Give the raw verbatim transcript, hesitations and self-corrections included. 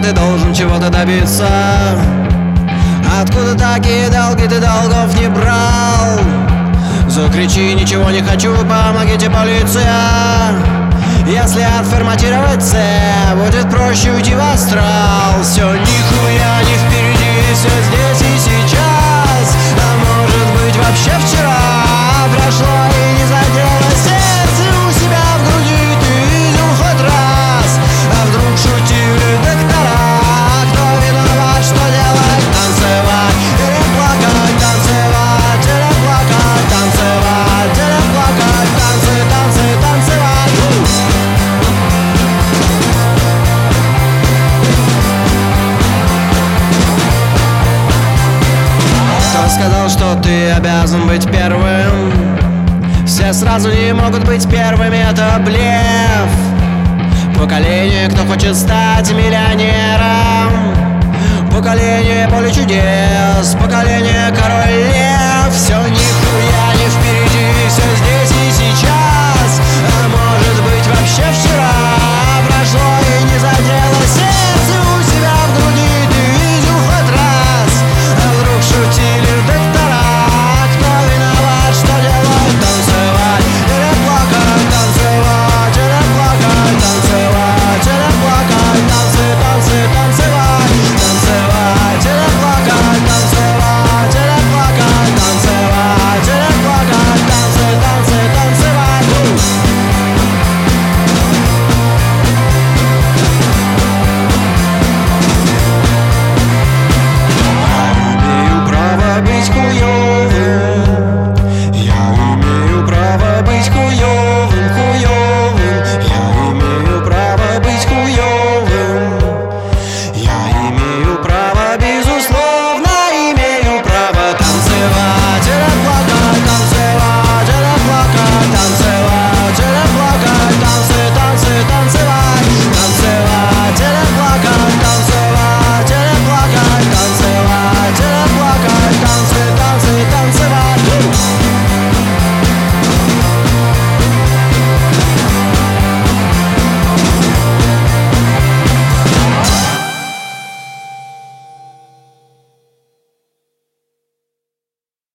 ты должен чего-то добиться. Откуда такие долги, ты долгов не брал? Закричи: ничего не хочу, помогите, полиция. Если отформатировать С, будет проще уйти в астрал. Все нихуя не впереди, все здесь и сейчас. А может быть вообще вчера прошло и не задело сердце у себя в груди. Ты видел хоть раз, а вдруг шутили доктора? Кто виноват, что делать? Танцевать или плакать? Танцевать или плакать? Танцевать или плакать? Танцы, танцы, танцевать. Кто сказал, что ты обязан быть первым? Все сразу не могут быть первыми, это блеф. Поколение, кто хочет стать миллионером. Поколение поле чудес. Поколение король